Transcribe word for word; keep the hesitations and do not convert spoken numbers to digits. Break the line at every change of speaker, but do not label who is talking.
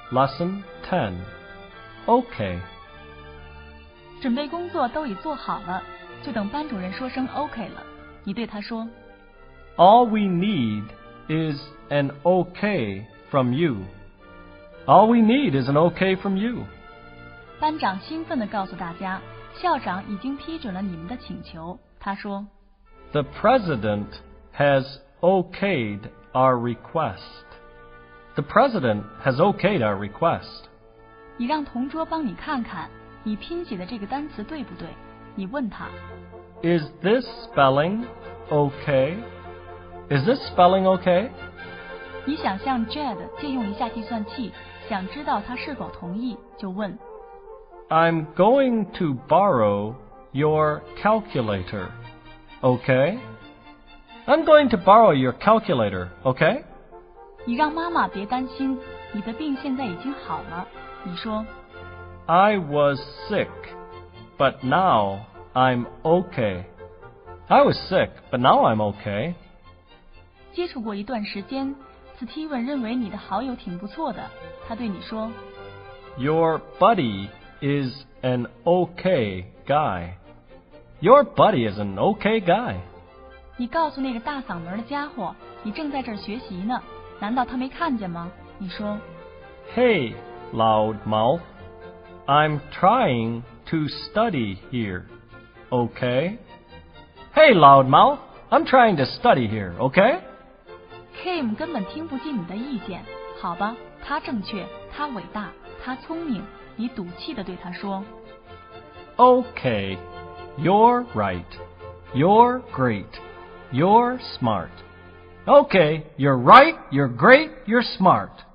Lesson ten. OK.
准备工作都已做好了，就等班主任说声 OK 了。你对他说
All we need is an OK from you. All we need is an OK from you.
班长兴奋地告诉大家，校长已经批准了你们的请求。他说
The president has okayed our request. The president has okayed our request.
你让同桌帮你看看，你拼写的这个单词对不对？你问他
Is this spelling okay? Is this spelling okay?
你想向 Jed 借用一下计算器，想知道他是否同意，就问
I'm going to borrow your calculator. Okay? I'm going to borrow your calculator. Okay?
你让妈妈别担心，你的病现在已经好了。你说
I was sick, but now I'm okay. I was sick, but now I'm okay.
接触过一段时间 Steven 认为你的好友挺不错的，他对你说
Your buddy is an okay guy. Your buddy is an okay guy.
你告诉那个大嗓门的家伙，你正在这儿学习呢，难道他没看见吗？你说
Hey, loudmouth. I'm trying to study here. Okay? Hey, loudmouth. I'm trying to study here. Okay?
Kim 根本听不进你的意见，好吧，他正确，他伟大，他聪明，你赌气地对他说
Okay, you're right. You're great. You're smart. Okay, you're right, you're great, you're smart.